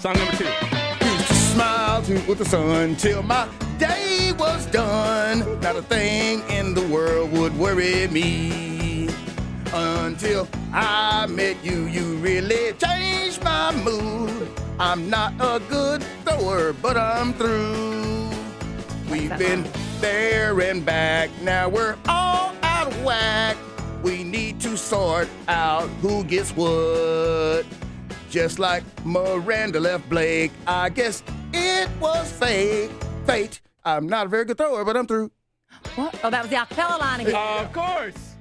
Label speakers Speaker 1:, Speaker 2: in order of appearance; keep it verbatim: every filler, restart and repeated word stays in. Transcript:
Speaker 1: Song number two.
Speaker 2: Used to smile to, with the sun till my day was done. Not a thing in the world would worry me. Until I met you, you really changed my mood. I'm not a good thrower, but I'm through. We've been there and back, now we're all out of whack. We need to sort out who gets what. Just like Miranda left Blake, I guess it was fake. Fate. I'm not a very good thrower, but I'm through.
Speaker 3: What? Oh, that was the acapella line again.
Speaker 1: Uh, of course.